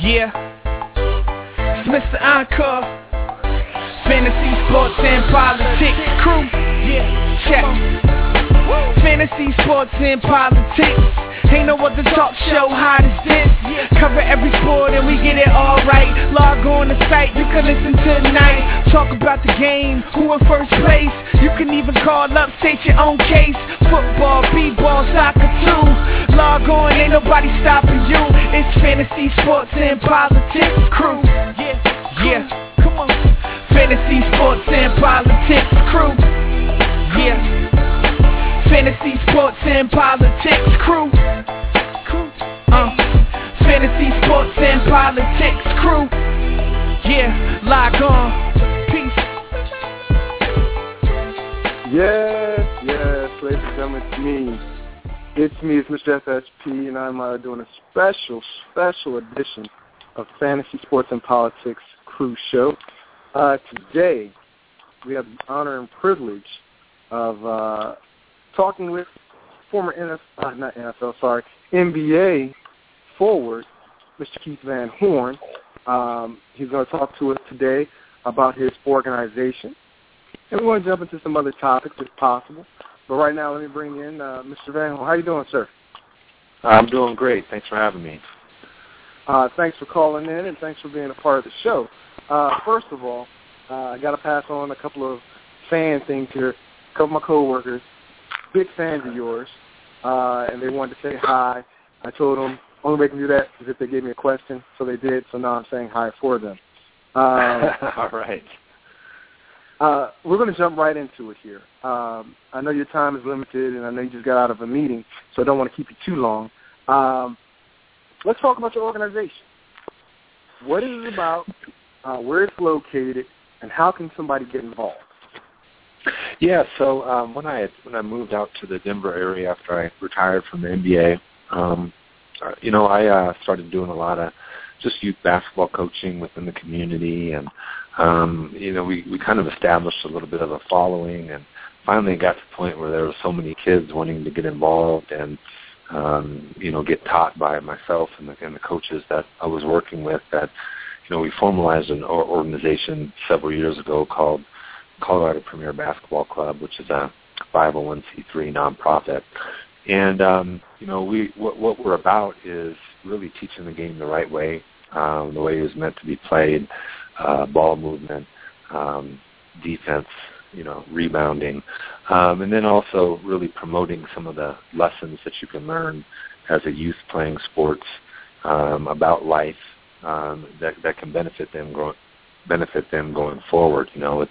Yeah, it's Mr. Encore, Fantasy, Sports, and Politics crew. Yeah, check. Fantasy, Sports, and Politics. Ain't no other talk show hot as this. Cover every sport and we get it all right. Log on the site, you can listen tonight. Talk about the game, who in first place. You can even call up, state your own case. Football, b-ball, soccer too. Log on, ain't nobody stopping you. It's Fantasy, Sports, and Politics crew. Yeah, come on. Fantasy, Sports, and Politics crew. Yeah. Fantasy, Sports, and Politics crew. Fantasy, Sports, and Politics crew. Yeah, log on. Peace. Yes, ladies and gentlemen, it's me. It's Mr. FSP, and I'm doing a special edition of Fantasy, Sports, and Politics crew show. Today, we have the honor and privilege of talking with former NBA forward, Mr. Keith Van Horn. He's going to talk to us today about his organization. And we're going to jump into some other topics if possible. But right now, let me bring in Mr. Van Horn. How you doing, sir? I'm doing great. Thanks for having me. Thanks for calling in, and thanks for being a part of the show. First of all, I got to pass on a couple of fan things here. A couple of my coworkers, big fans of yours, and they wanted to say hi. I told them only way they can do that is if they gave me a question, so they did. So now I'm saying hi for them. All right. We're going to jump right into it here. I know your time is limited, and I know you just got out of a meeting, so I don't want to keep you too long. Let's talk about your organization. What is it about, where it's located, and how can somebody get involved? Yeah, so when I moved out to the Denver area after I retired from the NBA, I started doing a lot of just youth basketball coaching within the community, and we kind of established a little bit of a following, and finally got to the point where there were so many kids wanting to get involved and get taught by myself and the coaches that I was working with that we formalized an organization several years ago called Colorado Premier Basketball Club, which is a 501c3 nonprofit. And what we're about is really teaching the game the right way, the way it was meant to be played, ball movement, defense, rebounding, and then also really promoting some of the lessons that you can learn as a youth playing sports about life that can benefit them going forward.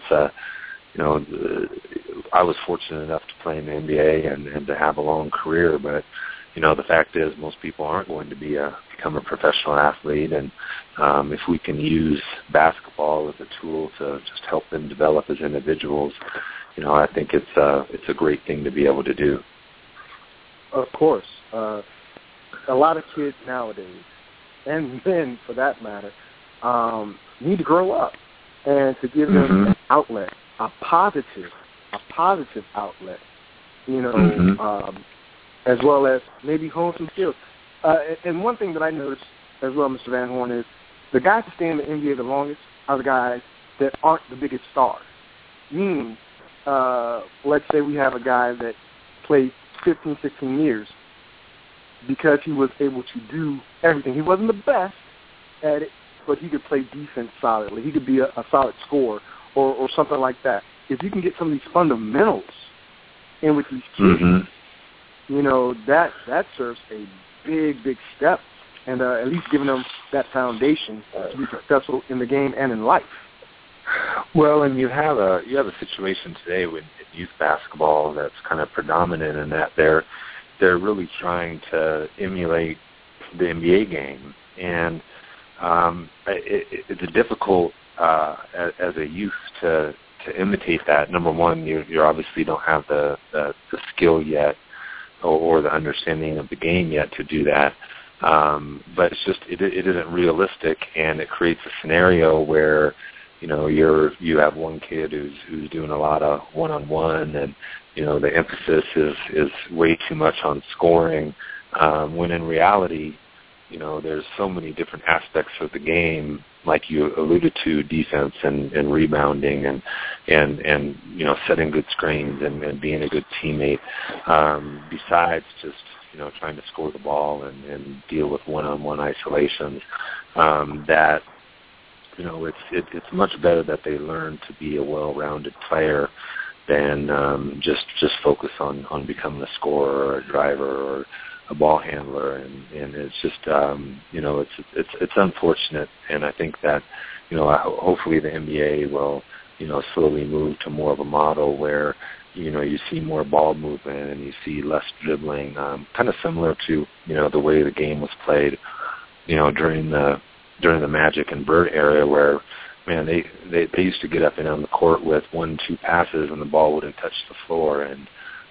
I was fortunate enough to play in the NBA and to have a long career, but the fact is most people aren't going to become a professional athlete, and if we can use basketball as a tool to just help them develop as individuals, I think it's a great thing to be able to do. Of course. A lot of kids nowadays, and men for that matter, need to grow up and to give them an outlet, a positive outlet, as well as maybe hone some skills. And one thing that I noticed as well, Mr. Van Horn, is the guys that stay in the NBA the longest are the guys that aren't the biggest stars. Meaning, let's say we have a guy that played 15, 16 years because he was able to do everything. He wasn't the best at it, but he could play defense solidly. He could be a solid scorer or something like that. If you can get some of these fundamentals in with these kids, that serves a big step, and at least giving them that foundation to be successful in the game and in life. Well, and you have a situation today with youth basketball that's kind of predominant in that they're really trying to emulate the NBA game, and it's difficult as a youth to imitate that. Number one, you obviously don't have the skill yet or the understanding of the game yet to do that. But it's just it isn't realistic, and it creates a scenario where you have one kid who's doing a lot of one-on-one, and the emphasis is way too much on scoring, when in reality there's so many different aspects of the game, like you alluded to, defense and rebounding and setting good screens and being a good teammate, besides just trying to score the ball and deal with one-on-one isolations. That it's much better that they learn to be a well-rounded player than just focus on becoming a scorer or a driver or a ball handler, and it's just it's unfortunate, and I think that hopefully the NBA will slowly move to more of a model where you see more ball movement and you see less dribbling, kind of similar to the way the game was played during the Magic and Bird era, where they used to get up and on the court with 1-2 passes and the ball wouldn't touch the floor, and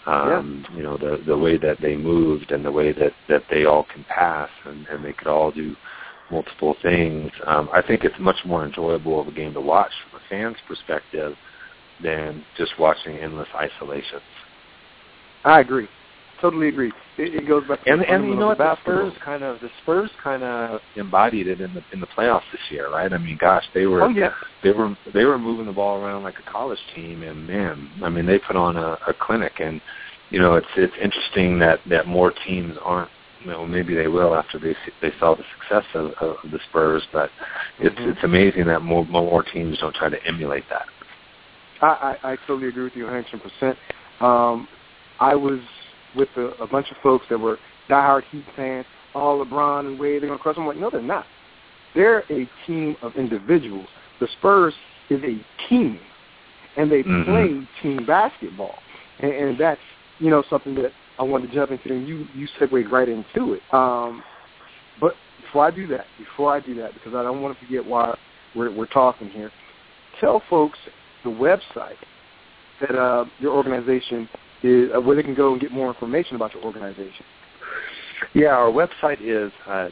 the way that they moved and the way that they all can pass and they could all do multiple things. I think it's much more enjoyable of a game to watch from a fan's perspective than just watching endless isolations. I agree. Totally agree. It goes back to the Spurs kind of embodied it in the playoffs this year, right? I mean, gosh, they were moving the ball around like a college team, and man, I mean, they put on a clinic, and it's interesting that more teams aren't. Maybe they will after they saw the success of the Spurs, but it's amazing that more teams don't try to emulate that. I totally agree with you 100%. I was with a bunch of folks that were diehard Heat fans, all LeBron and Wade, they're going to crush them. I'm like, no, they're not. They're a team of individuals. The Spurs is a team, and they play team basketball. And that's, something that I wanted to jump into, and you segued right into it. But before I do that, because I don't want to forget why we're talking here, tell folks the website that your organization is, where they can go and get more information about your organization. Yeah, our website is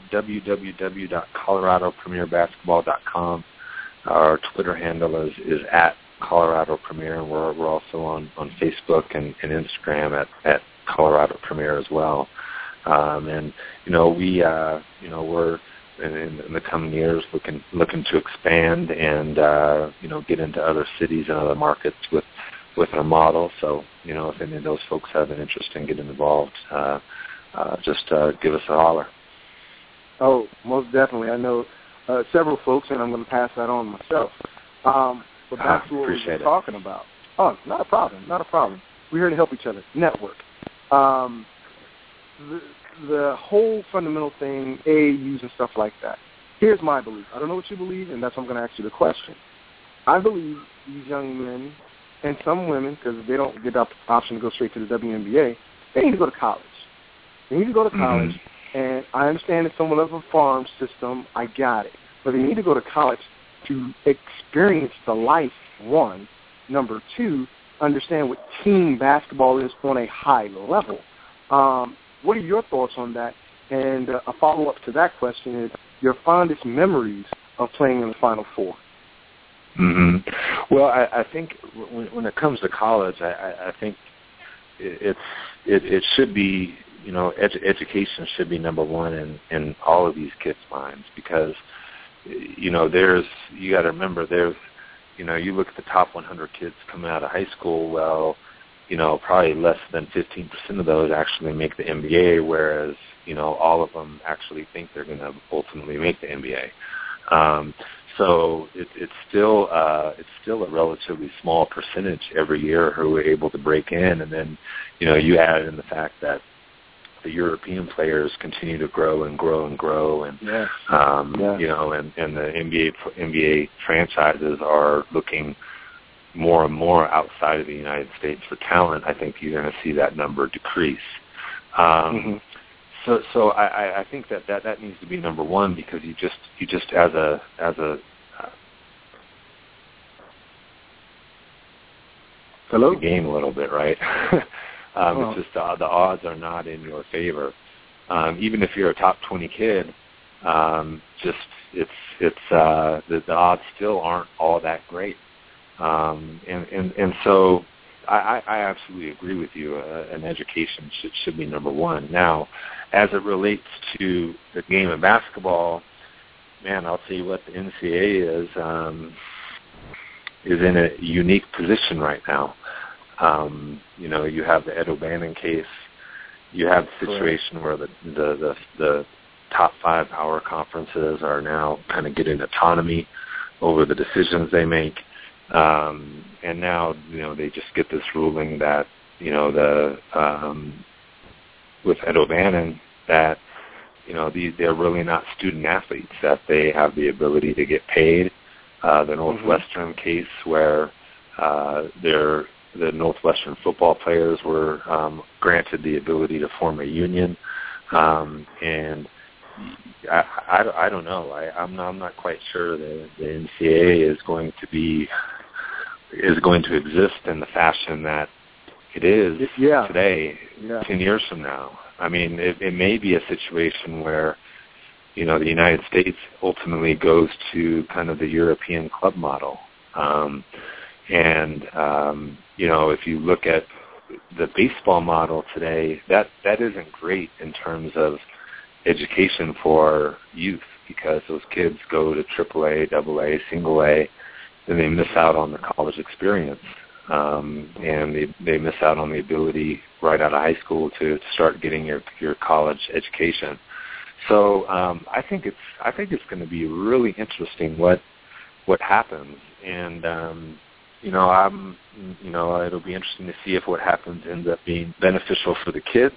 www.coloradopremierbasketball.com. Our Twitter handle is @ColoradoPremier, and we're also on Facebook and Instagram at Colorado Premier as well. And we're in the coming years looking to expand and get into other cities and other markets with our model. So if any of those folks have an interest in getting involved, just give us a holler. Oh, most definitely. I know several folks, and I'm going to pass that on myself. But back to what we were talking about. Oh, not a problem. We're here to help each other. Network. The whole fundamental thing, AAUs and stuff like that. Here's my belief. I don't know what you believe, and that's why I'm going to ask you the question. I believe these young men and some women, because they don't get the option to go straight to the WNBA, they need to go to college. And I understand it's somewhat of a farm system. I got it. But they need to go to college to experience the life, one. Number two, understand what team basketball is on a high level. What are your thoughts on that? And a follow-up to that question is your fondest memories of playing in the Final Four. Well, I think when it comes to college, I think it should be, education should be number one in all of these kids' minds, because you got to remember you look at the top 100 kids coming out of high school, well, probably less than 15% of those actually make the NBA, whereas, all of them actually think they're going to ultimately make the NBA. So it's still a relatively small percentage every year who are able to break in, and then, you add in the fact that the European players continue to grow and grow and grow, and and the NBA franchises are looking more and more outside of the United States for talent. I think you're going to see that number decrease. So I think that needs to be number one, because you just as a hello, the game a little bit, right? It's just the odds are not in your favor. Even if you're a top 20 kid, the odds still aren't all that great. And so I absolutely agree with you. An education should be number one. Now, as it relates to the game of basketball, man, I'll tell you what, the NCAA is in a unique position right now. You have the Ed O'Bannon case. You have the situation where the top 5 power conferences are now kind of getting autonomy over the decisions they make. And now, they just get this ruling that, with Ed O'Bannon, that, they're really not student athletes, that they have the ability to get paid. The Northwestern case where the Northwestern football players were granted the ability to form a union. And I don't know. I'm not quite sure that the NCAA is going to exist in the fashion that it is today, 10 years from now. I mean, it may be a situation where, the United States ultimately goes to kind of the European club model. If you look at the baseball model today, that isn't great in terms of education for youth, because those kids go to AAA, AA, single A, and they miss out on the college experience. And they miss out on the ability right out of high school to start getting your college education. So I think it's going to be really interesting what happens, and it'll be interesting to see if what happens ends up being beneficial for the kids,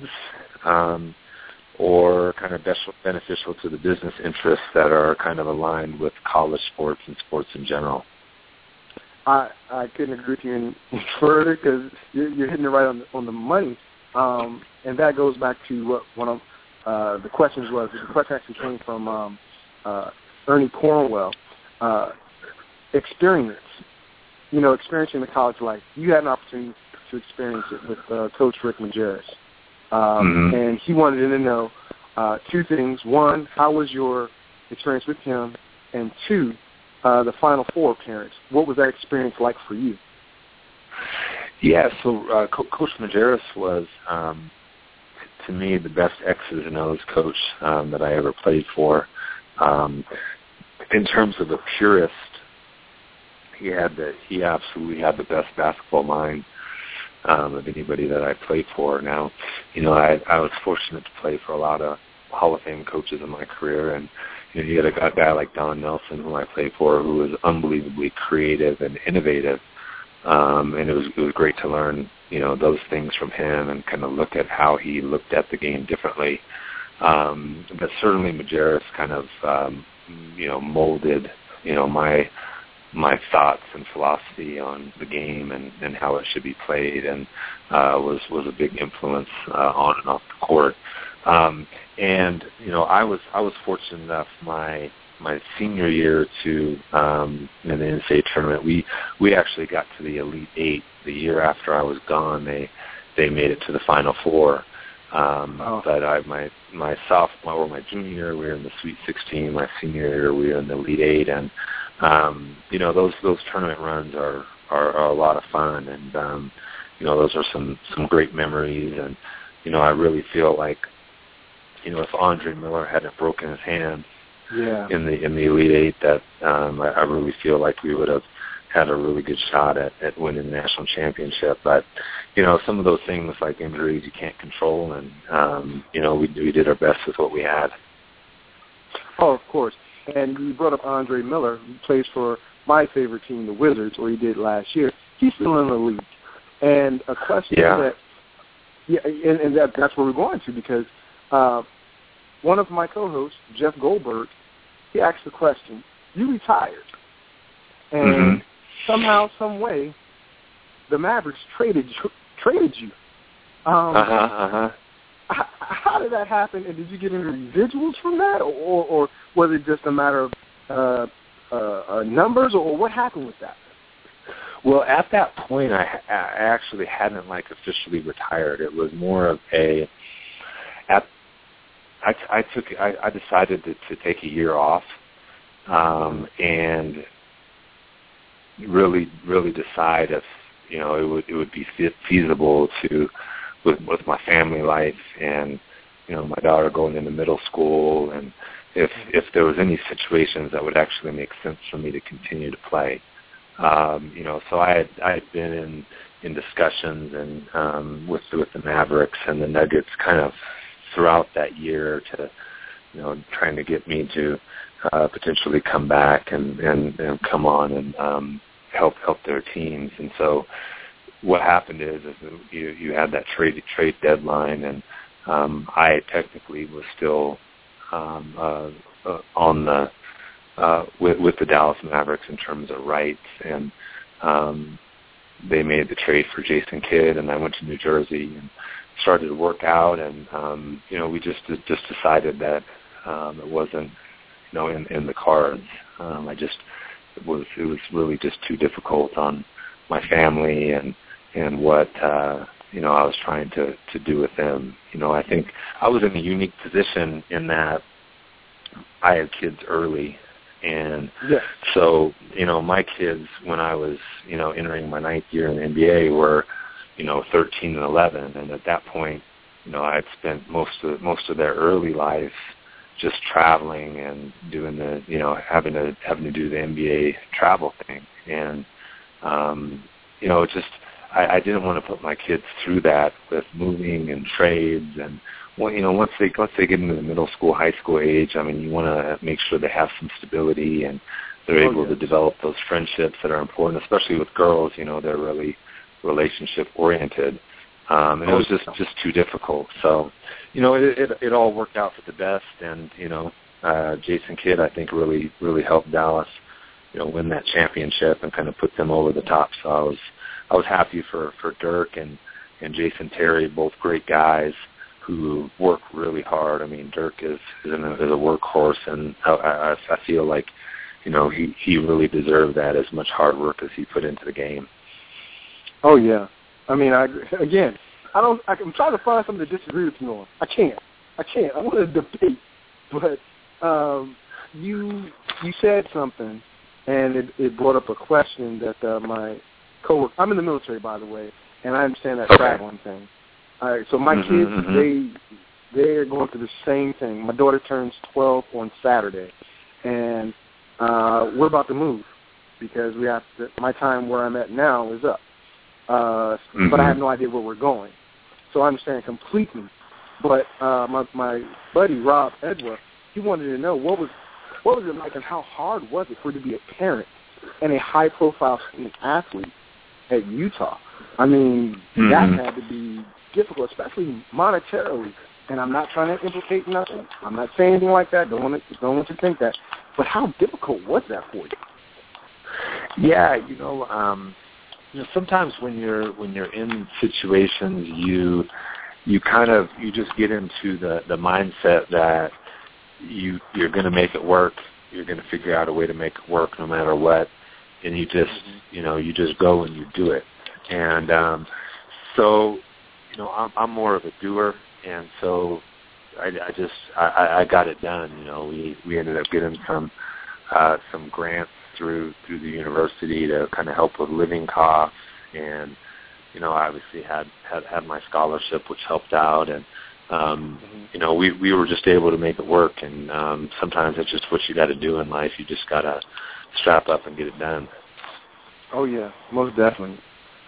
or kind of beneficial to the business interests that are kind of aligned with college sports and sports in general. I couldn't agree with you any further, because you're hitting it right on the money, and that goes back to what one of the questions was. The question actually came from Ernie Cornwell. Experience, experiencing the college life. You had an opportunity to experience it with Coach Rick Majerus, and he wanted to know 2 things. 1, how was your experience with him? And 2, the Final Four appearance. What was that experience like for you? Yeah, so Coach Majerus was, to me, the best X's and O's coach that I ever played for. In terms of a purist, he absolutely had the best basketball mind of anybody that I played for. Now, I was fortunate to play for a lot of Hall of Fame coaches in my career, and you had a guy like Don Nelson, who I played for, who was unbelievably creative and innovative, and it was great to learn those things from him and kind of look at how he looked at the game differently. But certainly Majerus kind of molded my thoughts and philosophy on the game and how it should be played, and was a big influence on and off the court. I was fortunate enough my senior year to in the NCAA tournament. We actually got to the Elite Eight the year after I was gone. They made it to the Final Four. But my sophomore or my junior year, we were in the Sweet 16. My senior year, we were in the Elite Eight, and those tournament runs are a lot of fun, and those are some great memories. And I really feel like if Andre Miller hadn't broken his hand in the Elite Eight, that I really feel like we would have had a really good shot at winning the national championship. But some of those things like injuries you can't control, and we did our best with what we had. Oh, of course. And you brought up Andre Miller, who plays for my favorite team, the Wizards, or he did last year. He's still in the league. And a question that's where we're going to, because one of my co-hosts, Jeff Goldberg, he asked the question, you retired, and somehow, some way, the Mavericks traded you. How did that happen, and did you get any residuals from that, or was it just a matter of numbers, or what happened with that? Well, at that point, I actually hadn't officially retired. It was more of I decided to take a year off, and really decide it would be feasible to with my family life and my daughter going into middle school, and if there was any situations that would actually make sense for me to continue to play. So I had been in discussions and with the Mavericks and the Nuggets kind of throughout that year to trying to get me to potentially come back and come on and help their teams. And so what happened is you had that trade deadline, and I technically was still on the with the Dallas Mavericks in terms of rights, and they made the trade for Jason Kidd, and I went to New Jersey and started to work out, and we just decided that it wasn't in the cards. It was really just too difficult on my family and what I was trying to do with them. I think I was in a unique position in that I had kids early, and so my kids, when I was entering my 9th year in the NBA, were 13 and 11, and at that point I had spent most of their early life just traveling and doing the having to do the NBA travel thing, and I didn't want to put my kids through that with moving and trades, and once they get into the middle school, high school age, you want to make sure they have some stability and they're able to develop those friendships that are important, especially with girls. They're really relationship oriented, and it was just too difficult. So, it all worked out for the best, and Jason Kidd, I think, really helped Dallas, win that championship and kind of put them over the top. So I was happy for Dirk and Jason Terry, both great guys who work really hard. Dirk is a workhorse, and I feel like he really deserved that, as much hard work as he put into the game. Oh yeah, I'm trying to find something to disagree with you on. I can't. I want to debate, but you said something, and it brought up a question that my coworker. I'm in the military, by the way, and I understand that traveling thing. All right, so my kids, they're going through the same thing. My daughter turns 12 on Saturday, and we're about to move because my time where I'm at now is up. But I have no idea where we're going. So I understand completely. But my buddy, Rob Edward, he wanted to know what was it like and how hard was it for you to be a parent and a high-profile student athlete at Utah? That had to be difficult, especially monetarily. And I'm not trying to implicate nothing. I'm not saying anything like that. Don't want you to think that. But how difficult was that for you? Yeah, sometimes when you're in situations, you just get into the mindset that you're going to make it work. You're going to figure out a way to make it work no matter what, and you just you just go and you do it. And so I'm more of a doer, and so I got it done. We ended up getting some grants through the university to kind of help with living costs, and I obviously had my scholarship, which helped out, and we were just able to make it work. And sometimes it's just what you got to do in life. You just got to strap up and get it done. Oh yeah, most definitely.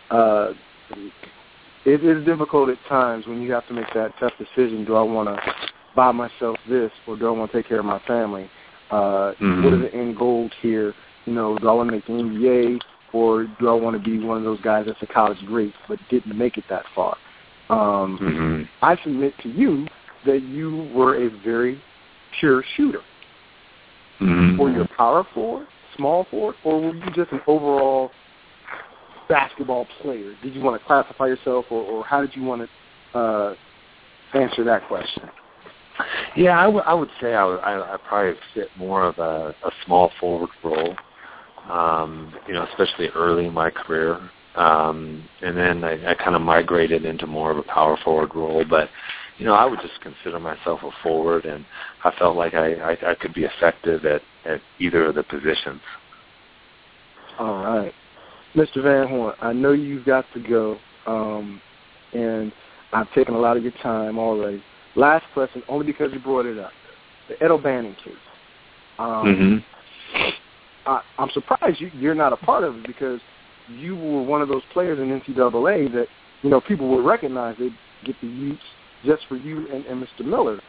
It is difficult at times when you have to make that tough decision. Do I want to buy myself this, or do I want to take care of my family? What are the end goals here? Do I want to make the NBA, or do I want to be one of those guys that's a college great but didn't make it that far? I submit to you that you were a very pure shooter. Were you a power forward, small forward, or were you just an overall basketball player? Did you want to classify yourself, or how did you want to answer that question? Yeah, I would say I probably fit more of a small forward role, especially early in my career. And then I kind of migrated into more of a power forward role. But, I would just consider myself a forward, and I felt like I could be effective at either of the positions. All right. Mr. Van Horn, I know you've got to go, and I've taken a lot of your time already. Last question, only because you brought it up. The Ed O'Bannon case. I'm surprised you're not a part of it, because you were one of those players in NCAA that, people would recognize. They'd get the use just for you and Mr. Miller.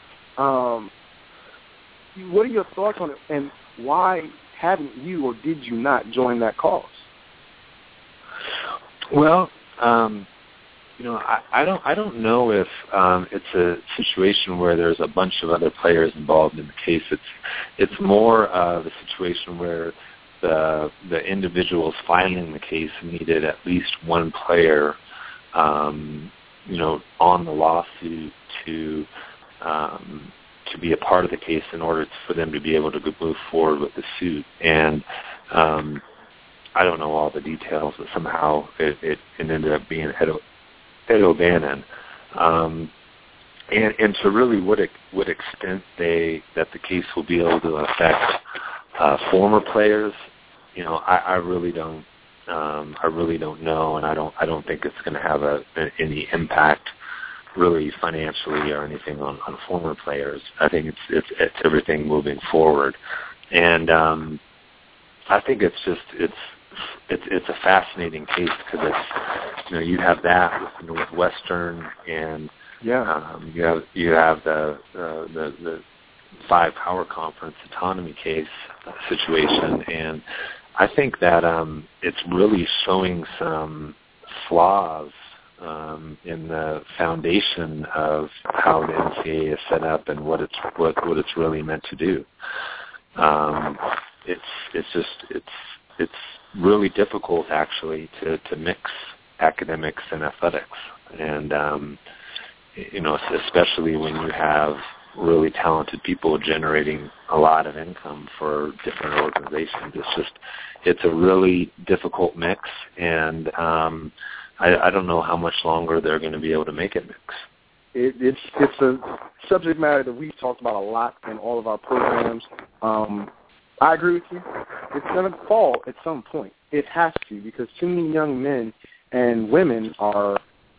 What are your thoughts on it, and why haven't you or did you not join that cause? Well, I don't know if it's a situation where there's a bunch of other players involved in the case. It's more of a situation where the individuals filing the case needed at least one player, on the lawsuit to be a part of the case in order for them to be able to move forward with the suit. And I don't know all the details, but somehow it ended up being Ed O'Bannon. And to really what extent that the case will be able to affect former players, I really don't know, and I don't think it's going to have any impact really financially or anything on former players. I think it's everything moving forward, and I think it's a fascinating case, because it's you have that with Northwestern, and you have the 5 Power Conference autonomy case situation, and I think that it's really showing some flaws in the foundation of how the NCAA is set up and what it's really meant to do. It's really difficult actually to mix academics and athletics, and especially when you have really talented people generating a lot of income for different organizations. It's a really difficult mix, and I don't know how much longer they're going to be able to make it mix. It's a subject matter that we've talked about a lot in all of our programs. I agree with you. It's going to fall at some point. It has to, because too many young men and women are,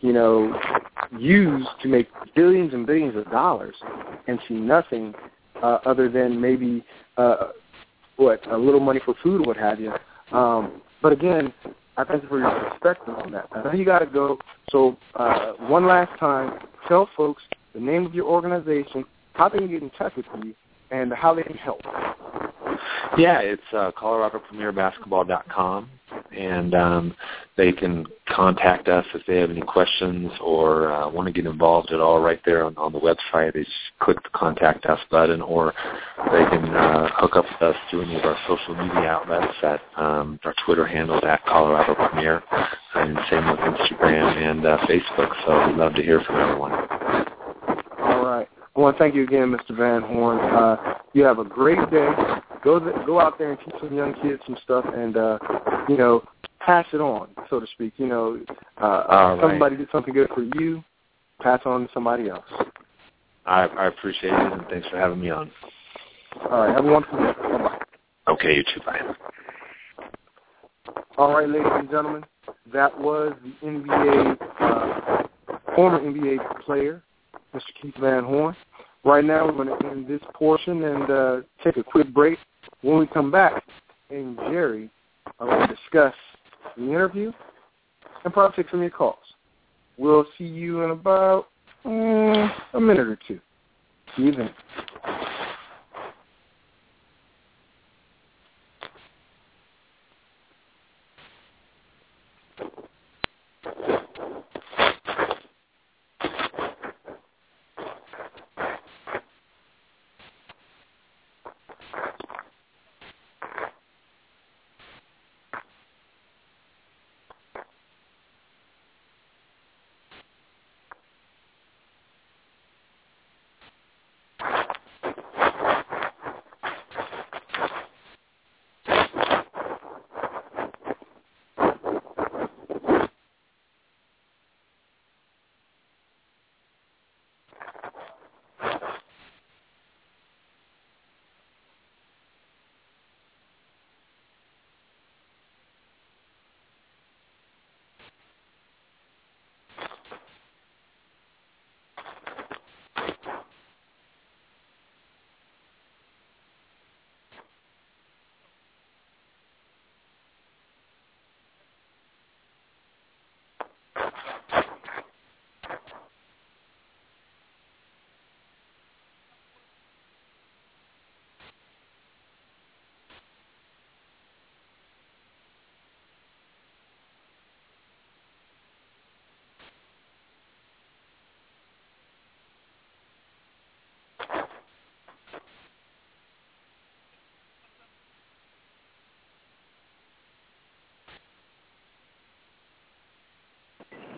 used to make billions and billions of dollars and see nothing other than maybe a little money for food or what have you. But again, I thank you for your perspective on that. I know you got to go. So one last time, tell folks the name of your organization, how they can get in touch with you, and how they can help. Yeah, it's ColoradoPremierBasketball.com, and they can contact us if they have any questions or want to get involved at all right there on the website. They just click the Contact Us button, or they can hook up with us through any of our social media outlets at our Twitter handle at Colorado Premier, and same with Instagram and Facebook. So we'd love to hear from everyone. All right. I want to thank you again, Mr. Van Horn. You have a great day. Go out there and teach some young kids some stuff, and pass it on, so to speak. Somebody did something good for you, pass on to somebody else. I appreciate it, and thanks for having me on. All right, have a wonderful day. Bye-bye. Okay, you too. Bye. All right, ladies and gentlemen, that was the NBA former NBA player, Mr. Keith Van Horn. Right now, we're going to end this portion and take a quick break. When we come back, Amy and Jerry are going to discuss the interview and probably take some of your calls. We'll see you in about a minute or two. See you then.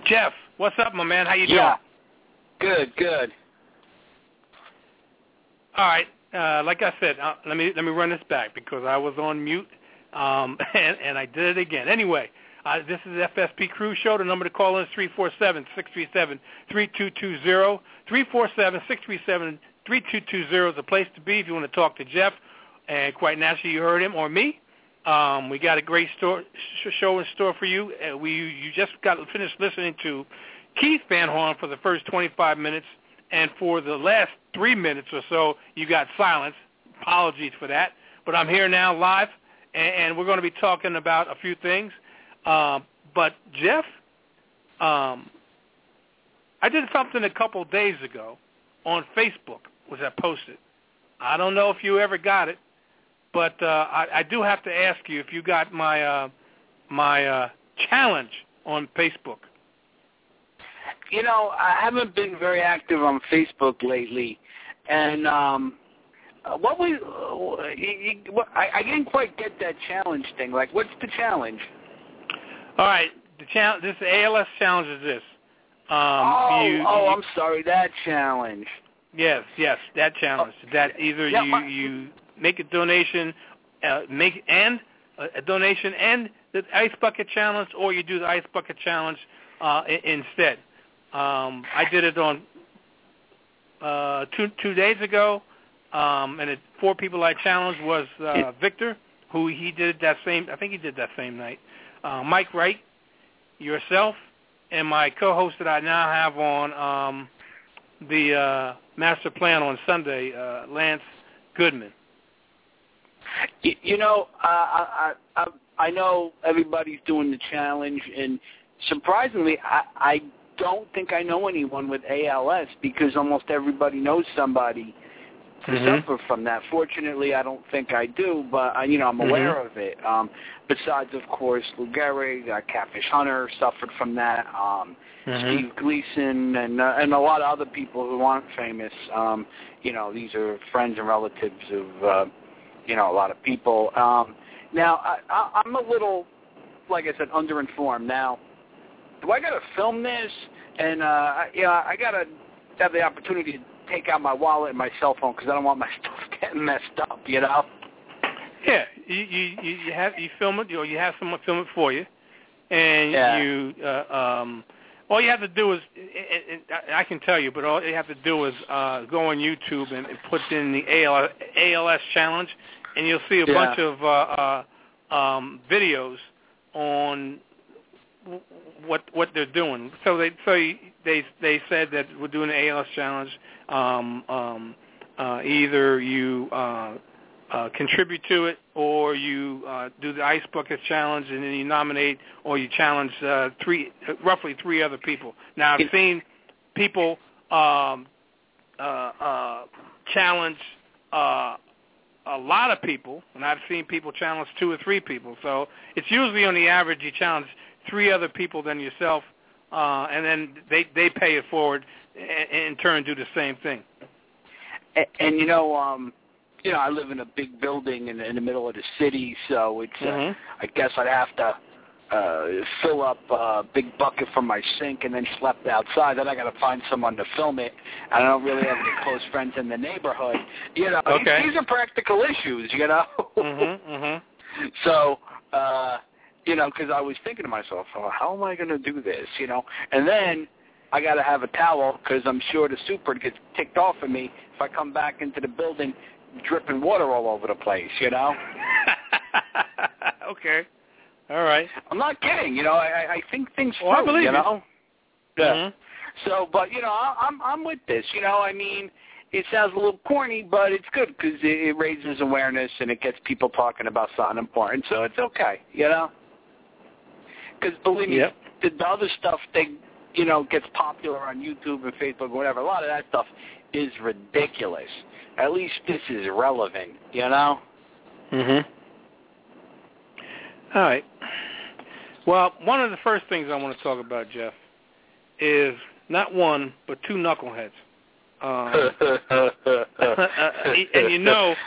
Jeff, what's up, my man? How you doing? Yeah. Good. All right. Like I said, let me run this back because I was on mute, and I did it again. Anyway, this is the FSP Crew Show. The number to call in is 347-637-3220. 347-637-3220 is the place to be if you want to talk to Jeff. And quite naturally, you heard him or me. We got a great show in store for you. You just got finished listening to Keith Van Horn for the first 25 minutes, and for the last 3 minutes or so, you got silence. Apologies for that. But I'm here now live, and we're going to be talking about a few things. But, Jeff, I did something a couple days ago on Facebook, which I posted. I don't know if you ever got it, but I do have to ask you if you got my challenge on Facebook. You know, I haven't been very active on Facebook lately, and I didn't quite get that challenge thing. Like, what's the challenge? All right, this ALS challenge is this. I'm sorry, that challenge. Yes, that challenge. That either you make a donation, a donation and the Ice Bucket Challenge, or you do the Ice Bucket Challenge instead. I did it on 2 days ago, and 4 people I challenged was Victor, who he did that same. I think he did that same night. Mike Wright, yourself, and my co-host that I now have on the Master Plan on Sunday, Lance Goodman. You know, I know everybody's doing the challenge, and surprisingly, I don't think I know anyone with ALS because almost everybody knows somebody who suffer from that. Fortunately, I don't think I do, but I'm aware of it. Besides, of course, Lou Gehrig, Catfish Hunter suffered from that. Steve Gleason and a lot of other people who aren't famous. These are friends and relatives of a lot of people. Now, I'm a little, like I said, underinformed. Now, do I got to film this? And I got to have the opportunity to take out my wallet and my cell phone because I don't want my stuff getting messed up. Yeah, you film it, or you have someone film it for you, and you. All you have to do is, I can tell you, but all you have to do is go on YouTube and put in the ALS challenge, and you'll see a bunch of videos on what they're doing. So they said that we're doing the ALS challenge. Either you contribute to it, or you do the Ice Bucket Challenge, and then you nominate or you challenge roughly 3 other people. Now, I've seen people challenge a lot of people, and I've seen people challenge 2 or 3 people. So it's usually on the average you challenge 3 other people than yourself, and then they pay it forward and in turn do the same thing. And I live in a big building in the middle of the city, so it's I guess I'd have to fill up a big bucket from my sink and then schlep outside. Then I got to find someone to film it. I don't really have any close friends in the neighborhood. These are practical issues. So, because I was thinking to myself, how am I going to do this? And then I got to have a towel because I'm sure the super gets ticked off at me if I come back into the building dripping water all over the place, Okay. All right. I'm not kidding. I think things through, I believe Yeah. So, but, I'm with this. I mean, it sounds a little corny, but it's good because it raises awareness and it gets people talking about something important. So it's okay, Because believe me, the other stuff gets popular on YouTube and Facebook or whatever. A lot of that stuff is ridiculous. At least this is relevant, All right. Well, one of the first things I want to talk about, Jeff, is not 1 but 2 knuckleheads.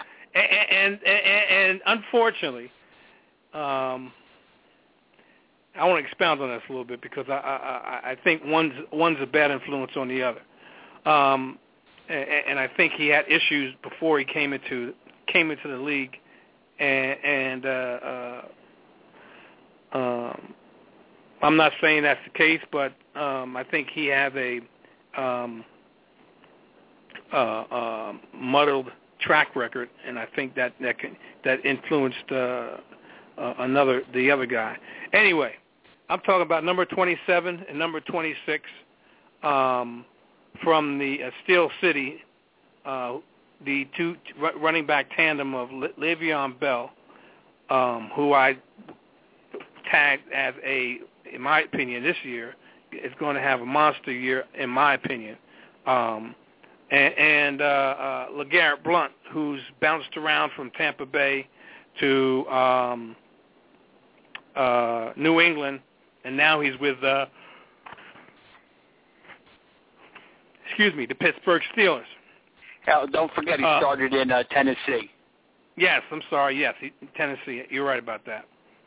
And unfortunately, I want to expound on this a little bit because I think one's a bad influence on the other. And I think he had issues before he came into the league, and I'm not saying that's the case, but I think he has a muddled track record, and I think that influenced the other guy. Anyway, I'm talking about number 27 and number 26 from the Steel City, the two running back tandem of Le'Veon Bell, who I tagged as in my opinion, this year is going to have a monster year, in my opinion. And LeGarrette Blount, who's bounced around from Tampa Bay to New England, and now he's with the Pittsburgh Steelers. Don't forget he started in Tennessee. Yes, I'm sorry. Yes, Tennessee. You're right about that.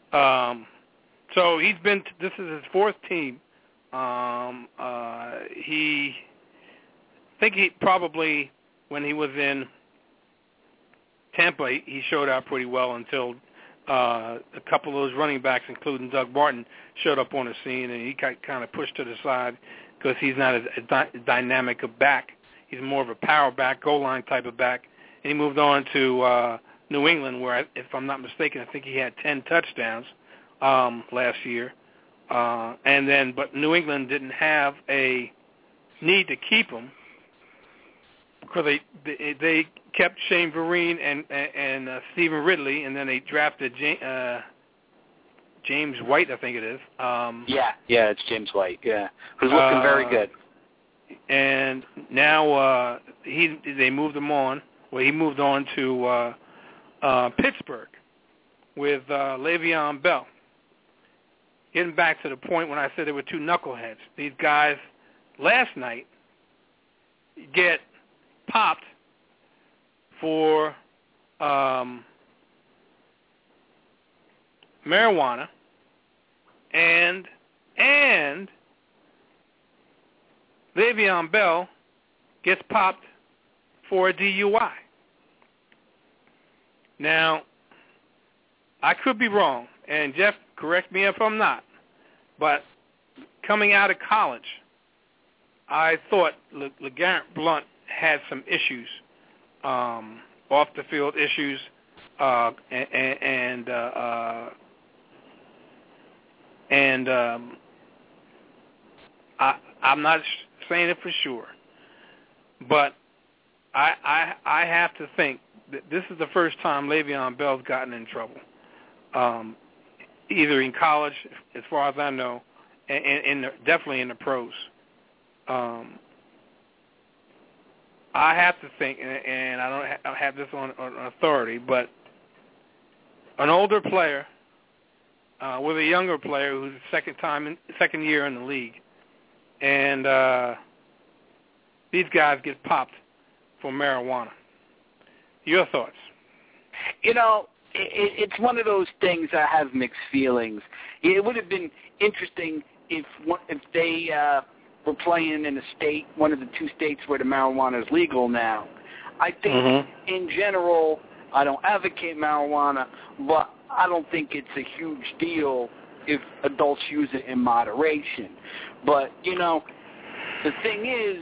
So this is his fourth team. I think he probably, when he was in Tampa, he showed out pretty well until a couple of those running backs, including Doug Martin, showed up on the scene, and he kind of pushed to the side because he's not as dynamic a back. He's more of a power back, goal line type of back. And he moved on to New England, where, if I'm not mistaken, I think he had 10 touchdowns last year. But New England didn't have a need to keep him because they kept Shane Vereen and Stephen Ridley, and then they drafted James White, I think it is. Yeah, it's James White. Yeah, who's looking very good. And now they moved him on. Well, he moved on to Pittsburgh with Le'Veon Bell. Getting back to the point when I said there were two knuckleheads, these guys last night get popped for marijuana and Le'Veon Bell gets popped for a DUI. Now, I could be wrong, and Jeff, correct me if I'm not, but coming out of college, I thought LeGarrette Blount had some issues, off-the-field issues, and I'm not saying it for sure, but I have to think that this is the first time Le'Veon Bell's gotten in trouble, either in college, as far as I know, and definitely in the pros. I have to think, and I don't have this on authority, but an older player with a younger player who's second year in the league, and these guys get popped for marijuana. Your thoughts? You know, it's one of those things I have mixed feelings. It would have been interesting if they were playing in a state, one of the two states where the marijuana is legal now. I think in general, I don't advocate marijuana, but I don't think it's a huge deal if adults use it in moderation. But, you know, the thing is,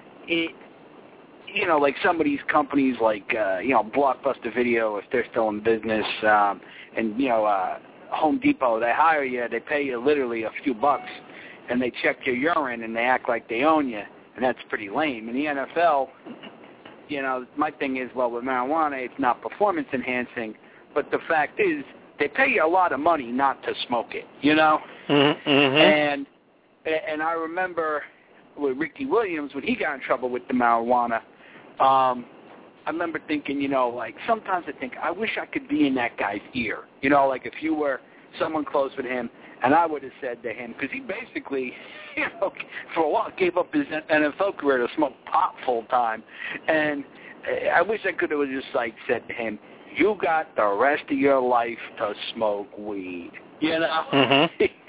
like some of these companies like, Blockbuster Video, if they're still in business, and, Home Depot, they hire you, they pay you literally a few bucks, and they check your urine, and they act like they own you, and that's pretty lame. In the NFL, my thing is, well, with marijuana, it's not performance enhancing, but the fact is, they pay you a lot of money not to smoke it, And I remember with Ricky Williams, when he got in trouble with the marijuana, I remember thinking, sometimes I think, I wish I could be in that guy's ear. Like if you were someone close with him, and I would have said to him, because he basically, for a while gave up his NFL career to smoke pot full time. And I wish I could have just said to him, you got the rest of your life to smoke weed,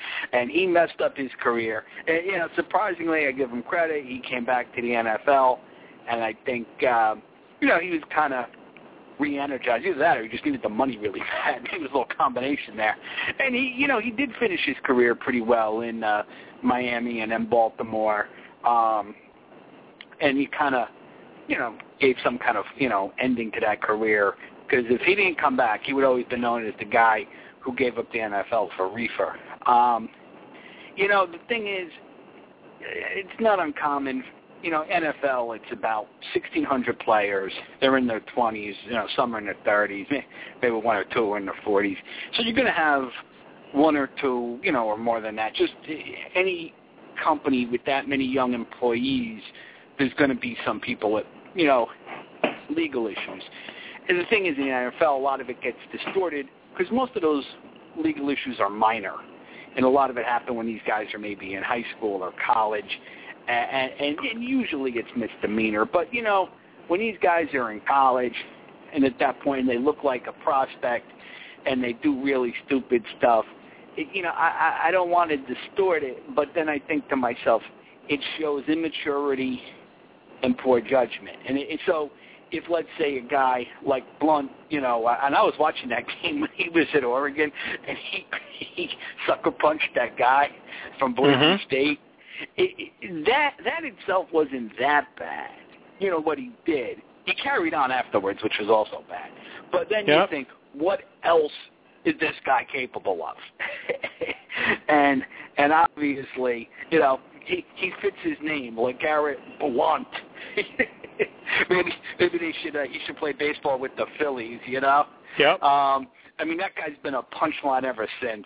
and he messed up his career. And, surprisingly, I give him credit. He came back to the NFL, and I think, he was kind of re-energized. Either that or he just needed the money really bad. It was a little combination there. And he did finish his career pretty well in Miami and then Baltimore. And he kind of, gave some kind of, ending to that career. Because if he didn't come back, he would always be known as the guy who gave up the NFL for reefer. The thing is, it's not uncommon. NFL, it's about 1,600 players. They're in their 20s. Some are in their 30s. Maybe one or two are in their 40s. So you're going to have one or two, or more than that. Just any company with that many young employees, there's going to be some people with, legal issues. And the thing is, in the NFL, a lot of it gets distorted because most of those legal issues are minor. And a lot of it happen when these guys are maybe in high school or college. And usually it's misdemeanor. But, when these guys are in college and at that point they look like a prospect and they do really stupid stuff, I don't want to distort it. But then I think to myself, it shows immaturity and poor judgment. And so if, let's say, a guy like Blunt, and I was watching that game when he was at Oregon, and he sucker punched that guy from Boise State. That itself wasn't that bad. What he did. He carried on afterwards, which was also bad. But then you think, what else is this guy capable of? and obviously, he fits his name, LeGarrette Blount. maybe he should play baseball with the Phillies. Yep. That guy's been a punchline ever since.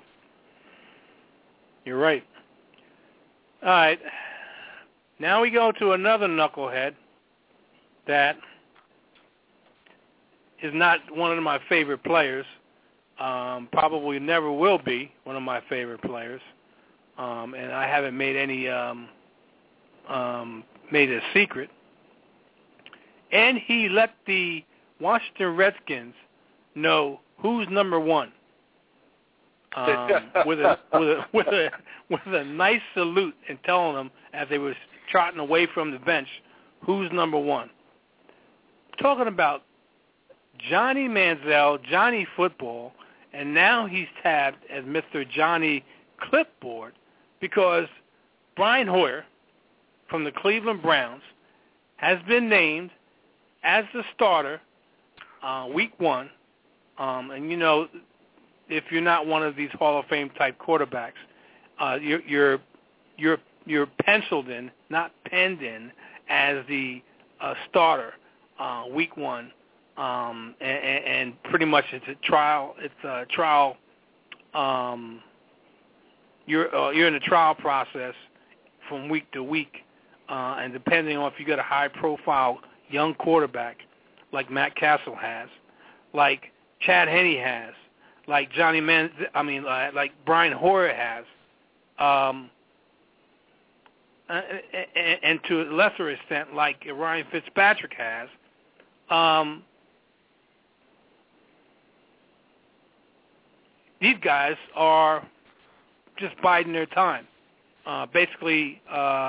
You're right. All right. Now we go to another knucklehead that is not one of my favorite players. Probably never will be one of my favorite players. And I haven't made any made it a secret. And he let the Washington Redskins know who's number one. With a nice salute and telling them as they were trotting away from the bench, who's number one. Talking about Johnny Manziel, Johnny Football, and now he's tabbed as Mr. Johnny Clipboard because Brian Hoyer from the Cleveland Browns has been named as the starter week 1. And if you're not one of these Hall of Fame type quarterbacks, you're penciled in, not penned in, as the starter week 1, and pretty much it's a trial. You're in a trial process from week to week, and depending on if you got a high profile young quarterback like Matt Castle has, like Chad Henne has, like like Brian Hoyer has, and to a lesser extent, like Ryan Fitzpatrick has. These guys are just biding their time. Basically,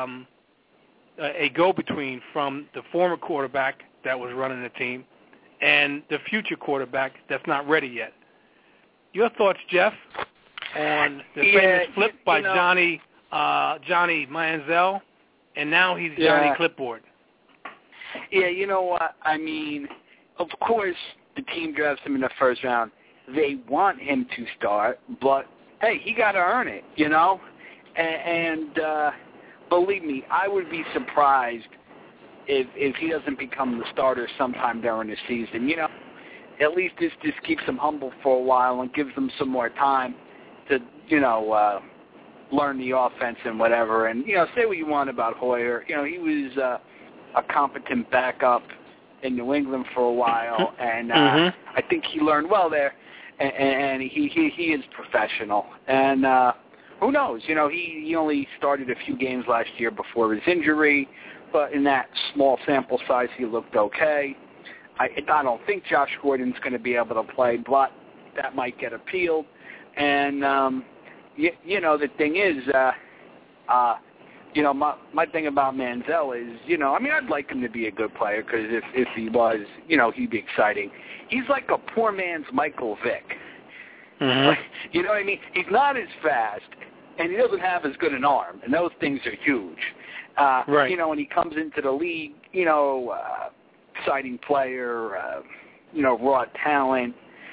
a go-between from the former quarterback that was running the team and the future quarterback that's not ready yet. Your thoughts, Jeff, on the famous flip by Johnny Manziel, and now he's Johnny Clipboard? Yeah, you know what? Of course, the team drafts him in the first round. They want him to start, but, hey, he got to earn it, And believe me, I would be surprised if he doesn't become the starter sometime during the season. At least this just keeps him humble for a while and gives him some more time to, learn the offense and whatever. And, say what you want about Hoyer. He was a competent backup in New England for a while, and I think he learned well there. And he is professional. And who knows? He only started a few games last year before his injury, but in that small sample size, he looked okay. I don't think Josh Gordon's going to be able to play, but that might get appealed. And, you know, the thing is, you know, my thing about Manziel is, you know, I mean, I'd like him to be a good player because if he was, you know, he'd be exciting. He's like a poor man's Michael Vick. Mm-hmm. Like, you know what I mean? He's not as fast, and he doesn't have as good an arm, and those things are huge. Right. You know, when he comes into the league, you know, exciting player, you know, raw talent.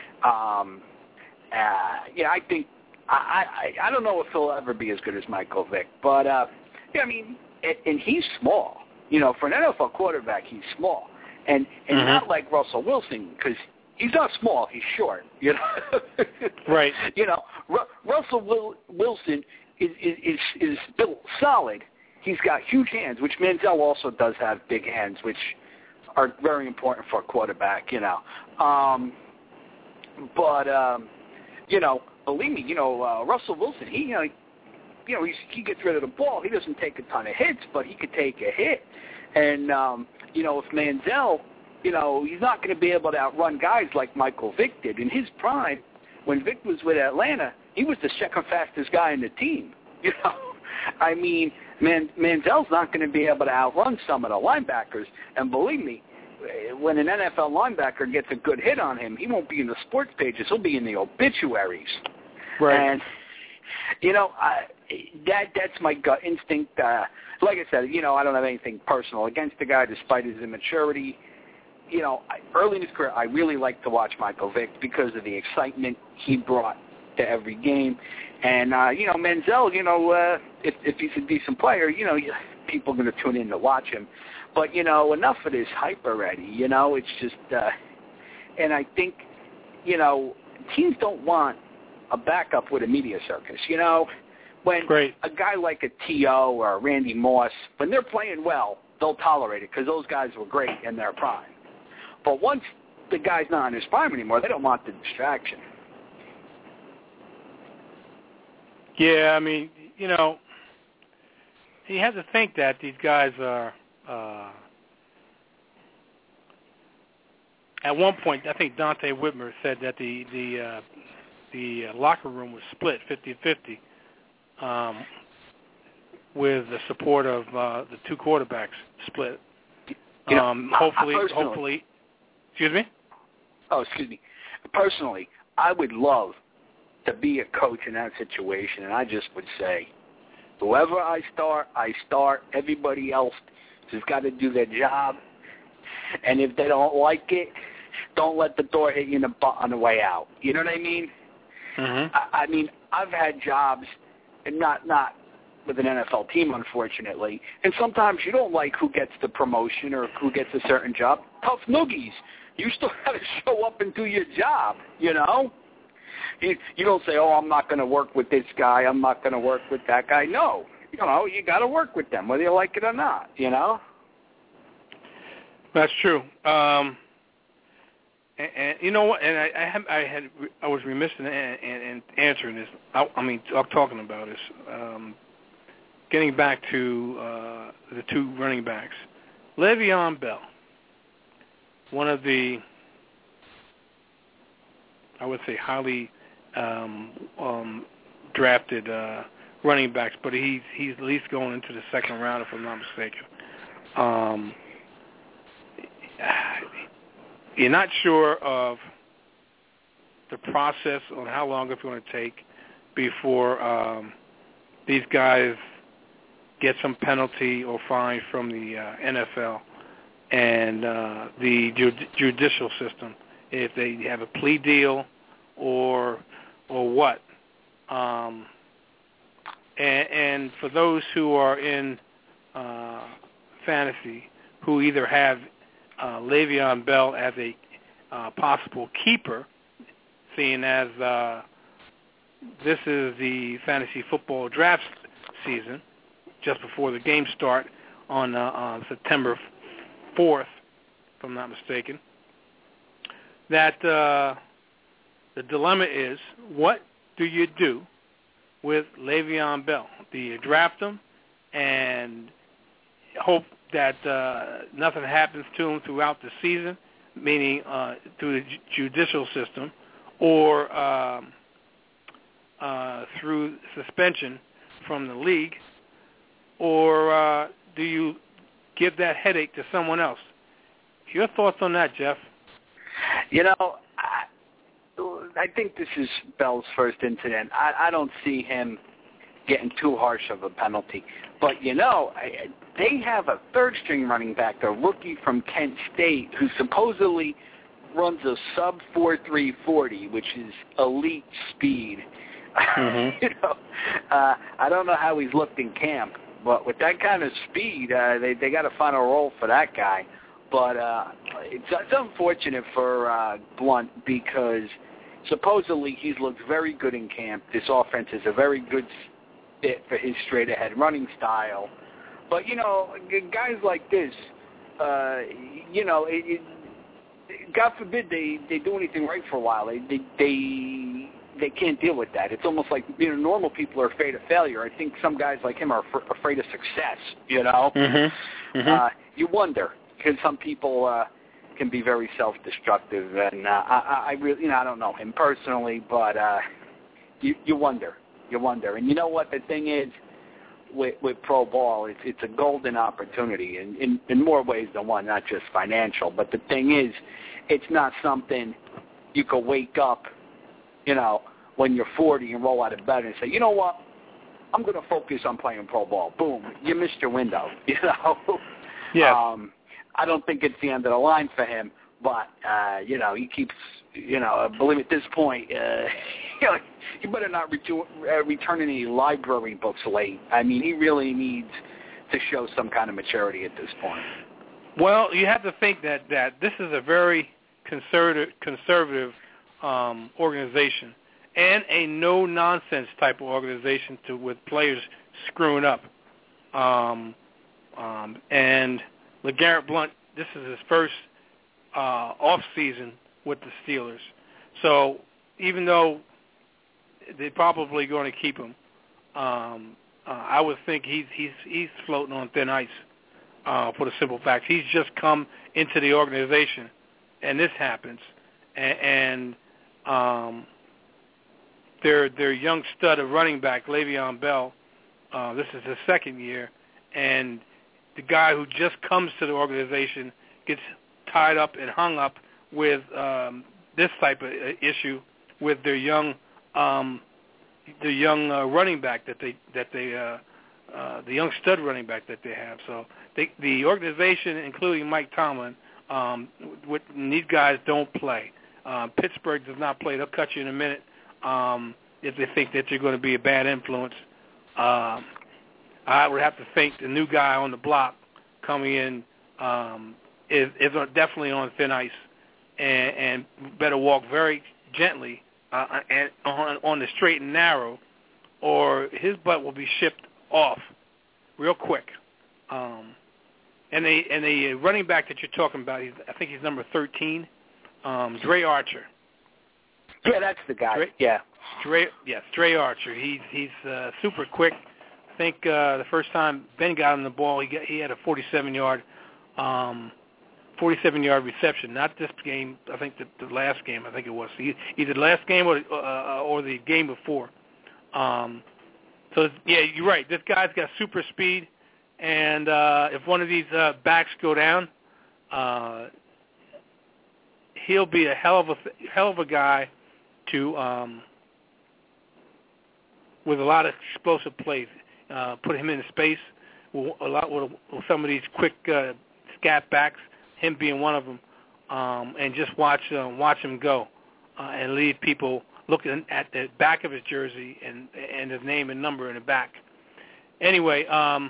Yeah, I think I don't know if he'll ever be as good as Michael Vick, but yeah, I mean, and he's small. You know, for an NFL quarterback, he's small, and mm-hmm. not like Russell Wilson because he's not small, he's short. You know, right? You know, Russell Wilson is built solid. He's got huge hands, which Manziel also does have big hands, which are very important for a quarterback. You know, but you know, believe me, you know, Russell Wilson, he gets rid of the ball. He doesn't take a ton of hits, but he could take a hit. And, you know, if Manziel, you know, he's not going to be able to outrun guys like Michael Vick did. In his prime, when Vick was with Atlanta, he was the second fastest guy in the team. You know, I mean, Manziel's not going to be able to outrun some of the linebackers. And believe me, when an NFL linebacker gets a good hit on him, he won't be in the sports pages. He'll be in the obituaries. Right. And, you know, that's my gut instinct. Like I said, you know, I don't have anything personal against the guy despite his immaturity. You know, early in his career, I really liked to watch Michael Vick because of the excitement he brought to every game. And, you know, Manziel, you know, if he's a decent player, you know, people are going to tune in to watch him. But, you know, enough of this hype already, you know. It's just, and I think, you know, teams don't want a backup with a media circus, you know. When a guy like a T.O. or a Randy Moss, when they're playing well, they'll tolerate it because those guys were great in their prime. But once the guy's not in his prime anymore, they don't want the distraction. Yeah, I mean, you know, you have to think that these guys are, at one point, I think Dante Whitmer said that the locker room was split 50-50 with the support of the two quarterbacks split. You know, Hopefully, excuse me? Oh, excuse me. Personally, I would love to be a coach in that situation, and I just would say, whoever I start. Everybody else has got to do their job. And if they don't like it, don't let the door hit you in the butt on the way out. You know what I mean? Mm-hmm. I mean, I've had jobs, and not with an NFL team, unfortunately. And sometimes you don't like who gets the promotion or who gets a certain job. Tough noogies. You still got to show up and do your job, you know? You don't say, oh, I'm not going to work with this guy. I'm not going to work with that guy. No. You know, you got to work with them, whether you like it or not, you know? That's true. And you know what? And I was remiss in answering this. Talking about this. Getting back to the two running backs, Le'Veon Bell, one of the, I would say, highly drafted running backs, but he's at least going into the second round, if I'm not mistaken. You're not sure of the process on how long it's going to take before these guys get some penalty or fine from the NFL and the judicial system, if they have a plea deal or what. And for those who are in fantasy who either have Le'Veon Bell as a possible keeper, seeing as this is the fantasy football draft season, just before the games start on September 4th, if I'm not mistaken, that the dilemma is, what do you do with Le'Veon Bell? Do you draft him and hope that nothing happens to him throughout the season, meaning through the judicial system, or through suspension from the league, or do you give that headache to someone else? Your thoughts on that, Jeff? You know, I think this is Bell's first incident. I don't see him getting too harsh of a penalty. But, you know, they have a third-string running back, a rookie from Kent State, who supposedly runs a sub-4.3 40, which is elite speed. Mm-hmm. You know, I don't know how he's looked in camp, but with that kind of speed, they got to find a role for that guy. But it's unfortunate for Blunt because supposedly he's looked very good in camp. This offense is a very good fit for his straight-ahead running style. But, you know, guys like this, you know, God forbid they do anything right for a while. They can't deal with that. It's almost like, you know, normal people are afraid of failure. I think some guys like him are afraid of success, you know. Mm-hmm. Mm-hmm. You wonder, because some people can be very self-destructive. And I really, you know, I don't know him personally, but you wonder. You wonder. And you know what the thing is with pro ball? It's a golden opportunity in more ways than one, not just financial. But the thing is, it's not something you could wake up, you know, when you're 40 and roll out of bed and say, you know what, I'm going to focus on playing pro ball. Boom, you missed your window, you know. Yeah. I don't think it's the end of the line for him, but, you know, he keeps, you know, I believe at this point, you know, he better not return any library books late. I mean, he really needs to show some kind of maturity at this point. Well, you have to think that this is a very conservative organization and a no-nonsense type of organization with players screwing up. And LeGarrette Blount, this is his first off-season with the Steelers. So even though they're probably going to keep him, I would think he's floating on thin ice for the simple fact he's just come into the organization, and this happens. And their young stud of running back, Le'Veon Bell, this is his second year, and the guy who just comes to the organization gets tied up and hung up with this type of issue with their young running back the young stud running back that they have. So the organization, including Mike Tomlin, these guys don't play. Pittsburgh does not play. They'll cut you in a minute if they think that you're going to be a bad influence. I would have to think the new guy on the block coming in is definitely on thin ice and better walk very gently and on the straight and narrow, or his butt will be shipped off real quick. And the running back that you're talking about, I think he's number 13, Dre Archer. Yeah, that's the guy. Dre Archer. He's super quick. I think the first time Ben got him the ball, he had a 47-yard reception. Not this game. I think the last game. I think it was either the last game or the game before. So yeah, you're right. This guy's got super speed, and if one of these backs go down, he'll be a hell of a guy to with a lot of explosive plays. Put him in space with some of these quick scat backs, him being one of them, and just watch him go and leave people looking at the back of his jersey and his name and number in the back. Anyway,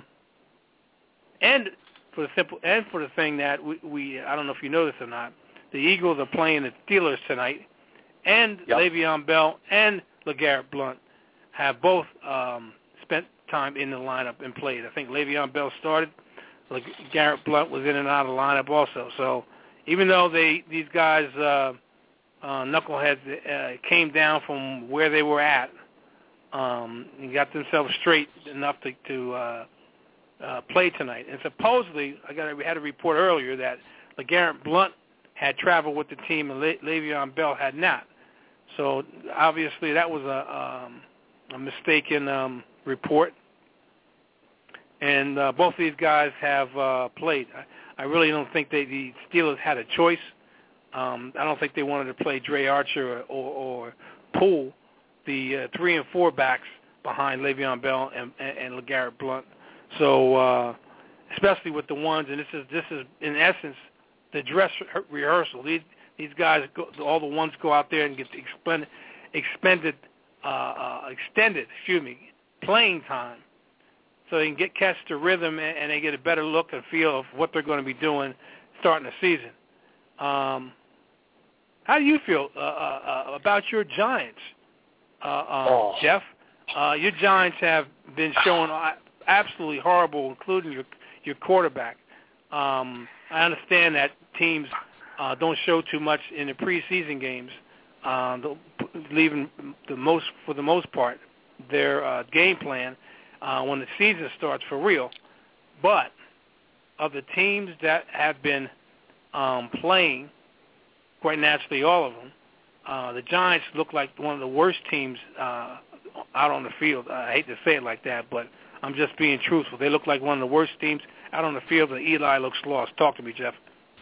and for the thing that we I don't know if you know this or not, the Eagles are playing the Steelers tonight, and yep. Le'Veon Bell and LeGarrette Blount have both spent time in the lineup and played. I think Le'Veon Bell started. LeGarrette Blount was in and out of the lineup also. So even though these guys, knuckleheads, came down from where they were at and got themselves straight enough to play tonight. And supposedly, we had a report earlier that LeGarrette Blount had traveled with the team and Le'Veon Bell had not. So obviously that was mistaken report. And both of these guys have played. I really don't think the Steelers had a choice. I don't think they wanted to play Dre Archer or Poole, the 3 and 4 backs behind Le'Veon Bell and LeGarrette Blount. So especially with the ones, and this is in essence the dress rehearsal. These guys, all the ones go out there and get extended playing time, so they can catch the rhythm and they get a better look and feel of what they're going to be doing starting the season. How do you feel about your Giants, Jeff? Your Giants have been showing absolutely horrible, including your quarterback. I understand that teams don't show too much in the preseason games, leaving for the most part their game plan when the season starts for real. But of the teams that have been playing, quite naturally all of them, the Giants look like one of the worst teams out on the field. I hate to say it like that, but I'm just being truthful. They look like one of the worst teams out on the field, and Eli looks lost. Talk to me, Jeff.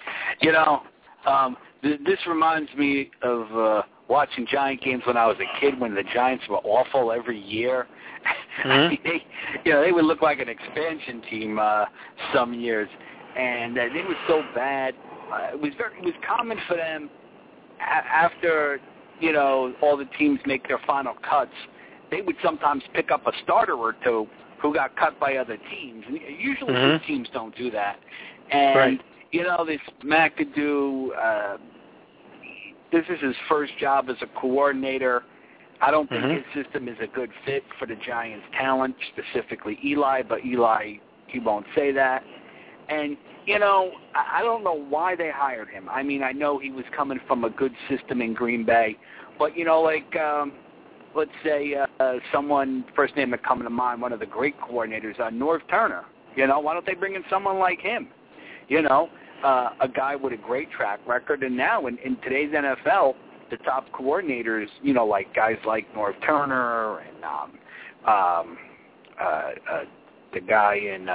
This reminds me of watching Giant games when I was a kid, when the Giants were awful every year. Mm-hmm. They would look like an expansion team some years, and they were so bad. It was common for them after all the teams make their final cuts. They would sometimes pick up a starter or two who got cut by other teams. And usually good teams don't do that. And right. This McAdoo, this is his first job as a coordinator. I don't think his system is a good fit for the Giants' talent, specifically Eli, but Eli, he won't say that. And, I don't know why they hired him. I mean, I know he was coming from a good system in Green Bay, but, let's say someone, first name that comes to mind, one of the great coordinators, Norv Turner. Why don't they bring in someone like him? A guy with a great track record. And now in today's NFL, the top coordinators, like guys like Norv Turner and the guy in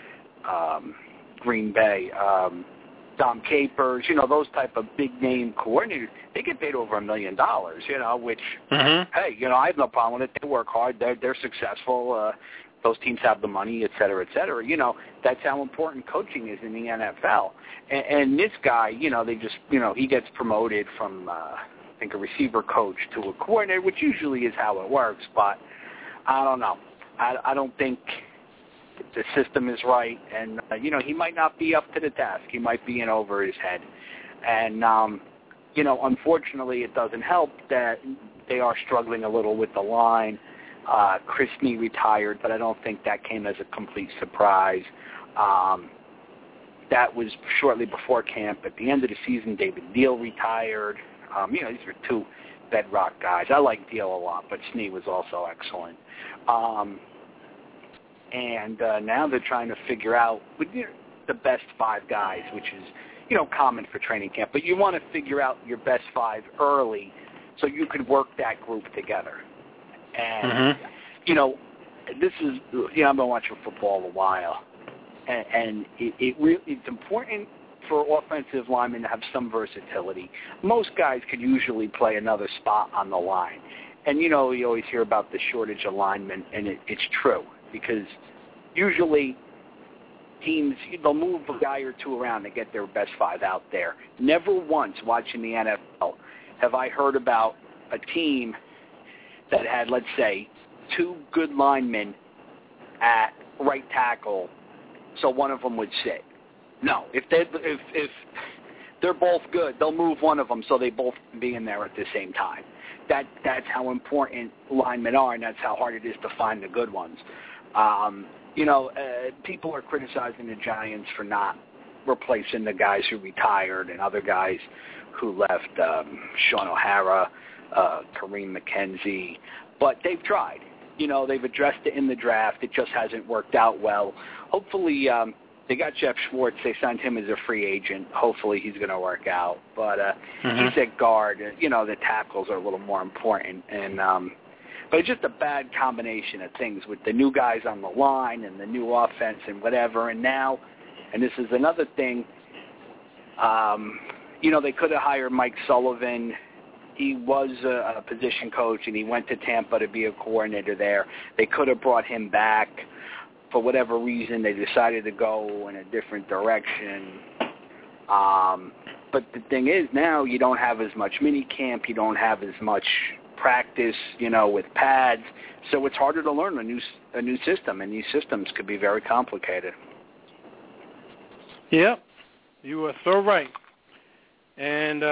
Green Bay, Dom Capers, those type of big-name coordinators, they get paid over $1 million, which, hey, I have no problem with it. They work hard. They're successful. Those teams have the money, et cetera, et cetera. That's how important coaching is in the NFL. And this guy, they just, he gets promoted from, I think, a receiver coach to a coordinator, which usually is how it works. But I don't know. I don't think the system is right. And, he might not be up to the task. He might be in over his head. And, unfortunately, it doesn't help that they are struggling a little with the line. Chris Nee retired, but I don't think that came as a complete surprise. That was shortly before camp. At the end of the season, David Neal retired. These were two bedrock guys. I like Neal a lot, but Snee was also excellent. And now they're trying to figure out the best 5 guys, which is, common for training camp. But you want to figure out your best 5 early so you could work that group together. And, this is, I've been watching football a while, and it's important for offensive linemen to have some versatility. Most guys could usually play another spot on the line. And, you always hear about the shortage of linemen, and it's true, because usually teams, they'll move a guy or two around to get their best 5 out there. Never once watching the NFL have I heard about a team that had, let's say, 2 good linemen at right tackle, so one of them would sit. No, if they're both good, they'll move one of them so they both can be in there at the same time. That's how important linemen are, and that's how hard it is to find the good ones. People are criticizing the Giants for not replacing the guys who retired and other guys who left, Sean O'Hara, Kareem McKenzie, but they've tried. They've addressed it in the draft. It just hasn't worked out well. Hopefully, they got Jeff Schwartz. They signed him as a free agent. Hopefully he's going to work out. But he's at guard. The tackles are a little more important. And But it's just a bad combination of things with the new guys on the line and the new offense and whatever. And now, and this is another thing, they could have hired Mike Sullivan. He was a position coach, and he went to Tampa to be a coordinator there. They could have brought him back. For whatever reason, they decided to go in a different direction. But the thing is, now you don't have as much mini camp. You don't have as much practice, with pads. So it's harder to learn a new system, and these systems could be very complicated. Yep, you are so right. And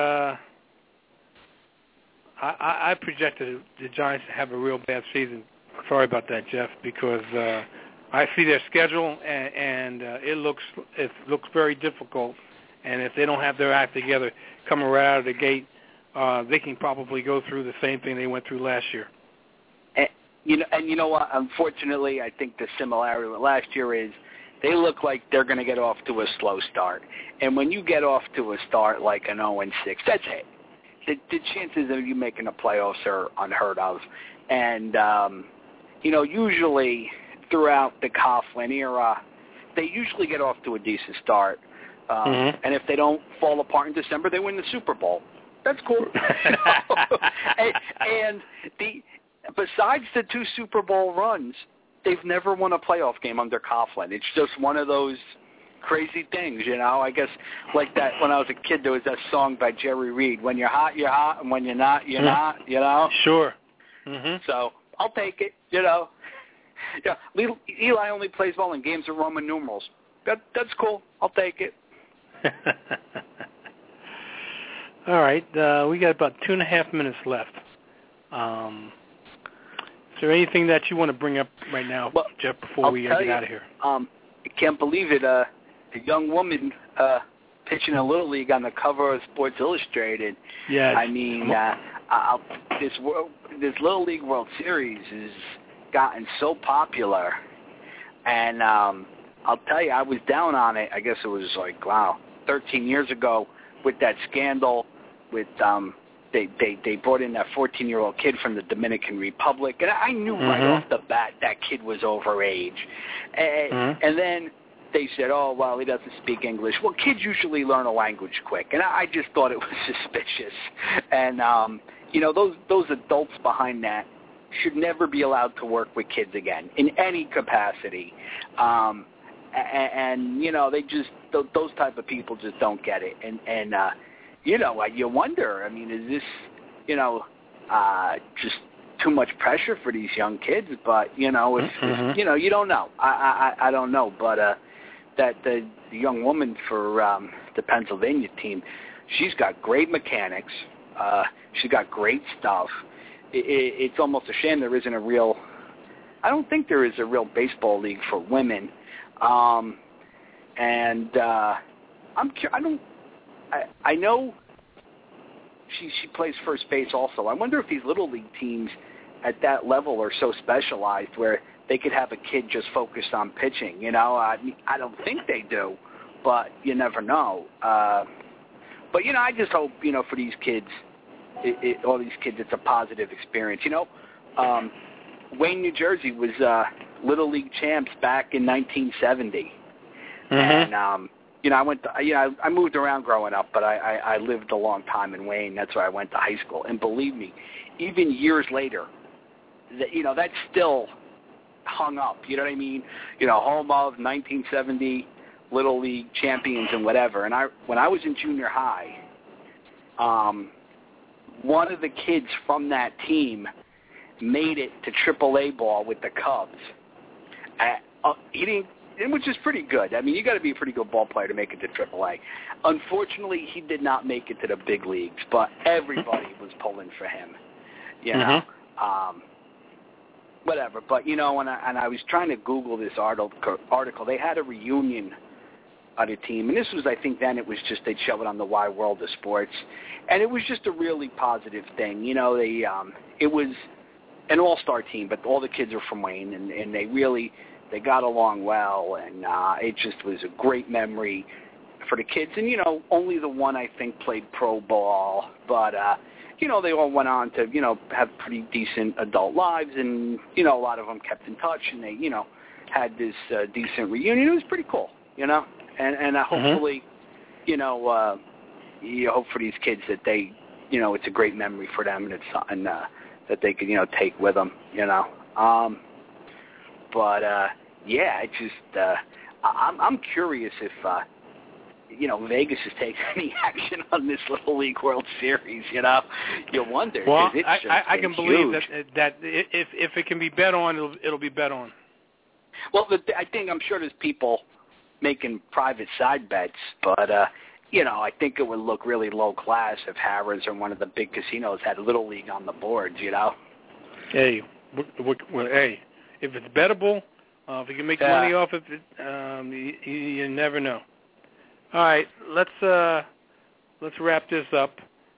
I projected the Giants to have a real bad season. Sorry about that, Jeff, because I see their schedule, and it looks very difficult. And if they don't have their act together coming right out of the gate, they can probably go through the same thing they went through last year. And you know what? Unfortunately, I think the similarity with last year is they look like they're going to get off to a slow start. And when you get off to a start like an 0-6, that's it. The chances of you making the playoffs are unheard of. And, usually throughout the Coughlin era, they usually get off to a decent start. And if they don't fall apart in December, they win the Super Bowl. That's cool. and besides the 2 Super Bowl runs, they've never won a playoff game under Coughlin. It's just one of those crazy things, I guess like that when I was a kid, there was that song by Jerry Reed, when you're hot, and when you're not, you're not, Sure. So I'll take it, Yeah, Eli only plays well in games of Roman numerals. That's cool. I'll take it. All right. We got about 2.5 minutes left. Is there anything that you want to bring up right now, Jeff, before we get out of here? I can't believe it. A young woman pitching a Little League on the cover of Sports Illustrated. Yes. I mean, this Little League World Series has gotten so popular, and I'll tell you, I was down on it. I guess it was 13 years ago with that scandal with they brought in that 14-year-old kid from the Dominican Republic, and I knew right off the bat that kid was overage. And then they said, oh, well, he doesn't speak English. Well, kids usually learn a language quick, and I just thought it was suspicious. And, those adults behind that should never be allowed to work with kids again in any capacity. And they just, those type of people just don't get it. And you wonder, I mean, is this, just too much pressure for these young kids? But, if, you don't know. I don't know. But that the young woman for the Pennsylvania team, she's got great mechanics. She's got great stuff. It's almost a shame there isn't I don't think there is a real baseball league for women. I know she plays first base also. I wonder if these Little League teams at that level are so specialized where they could have a kid just focused on pitching. I don't think they do, but you never know. But I just hope for these kids, all these kids, it's a positive experience. Wayne, New Jersey was Little League champs back in 1970, and I went to, I moved around growing up, but I lived a long time in Wayne. That's where I went to high school. And believe me, even years later, that's still hung up. You know what I mean? Home of 1970 Little League champions and whatever. And when I was in junior high, one of the kids from that team made it to AAA ball with the Cubs. He didn't. Which is pretty good. I mean, you got to be a pretty good ball player to make it to AAA. Unfortunately, he did not make it to the big leagues, but everybody was pulling for him. Whatever. But and I was trying to Google this article. They had a reunion of the team, and this was, I think, then it was just they'd show it on the Wide World of Sports, and it was just a really positive thing. It was an all-star team, but all the kids are from Wayne, and they got along well, and it just was a great memory for the kids. And, only the one, I think, played pro ball. But, they all went on to, have pretty decent adult lives, and, a lot of them kept in touch, and they, had this decent reunion. It was pretty cool, and hopefully, you hope for these kids that they, it's a great memory for them, and it's something that they could, take with them, But yeah, it just I'm curious if Vegas is taking any action on this Little League World Series. You wonder. Well, it's I can believe huge. that if it can be bet on, it'll be bet on. Well, I'm sure there's people making private side bets, but I think it would look really low class if Harrah's or one of the big casinos had Little League on the boards. Hey, hey, if it's bettable, if you can make money off of it, you never know. All right, let's wrap this up.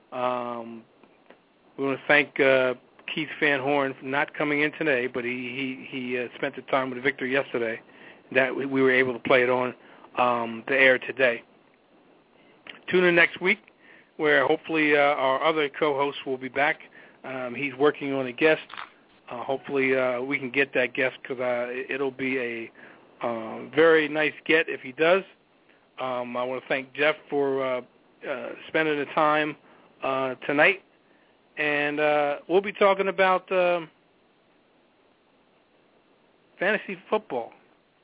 We want to thank Keith Van Horn for not coming in today, but he spent the time with Victor yesterday. That we were able to play it on the air today. Tune in next week, where hopefully our other co-host will be back. He's working on a guest. Hopefully we can get that guest, because it'll be a very nice get if he does. I want to thank Jeff for spending the time tonight. And we'll be talking about fantasy football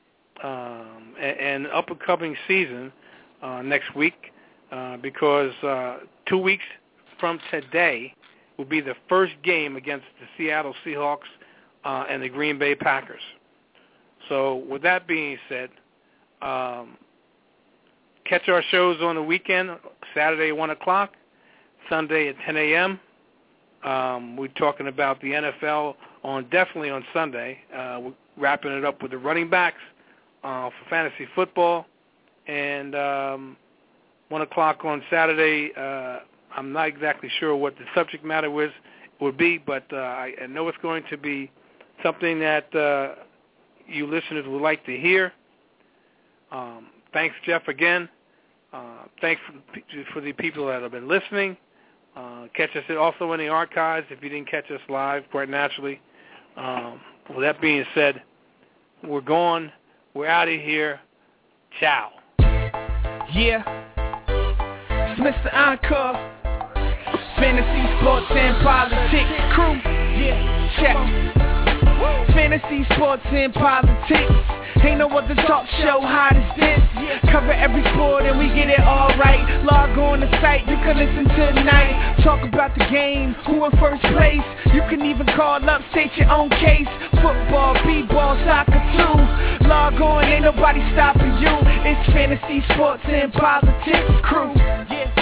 and up-and-coming season next week, because 2 weeks from today will be the first game against the Seattle Seahawks and the Green Bay Packers. So with that being said, catch our shows on the weekend, Saturday at 1 o'clock, Sunday at 10 a.m. We're talking about the NFL definitely on Sunday. We're wrapping it up with the running backs for fantasy football. And 1 o'clock on Saturday, I'm not exactly sure what the subject matter would be, but I know it's going to be something that you listeners would like to hear. Thanks, Jeff, again. Thanks for the people that have been listening. Catch us also in the archives if you didn't catch us live, quite naturally. With that being said, we're gone. We're out of here. Ciao. Yeah. It's Mr. Encore. Fantasy, sports, and politics crew. Yeah, check. Fantasy, sports, and politics. Ain't no other talk show hot as this. Cover every sport and we get it all right. Log on the site, you can listen tonight. Talk about the game, who in first place. You can even call up, state your own case. Football, b-ball, soccer too. Log on, ain't nobody stopping you. It's Fantasy, Sports, and Politics crew. Yeah.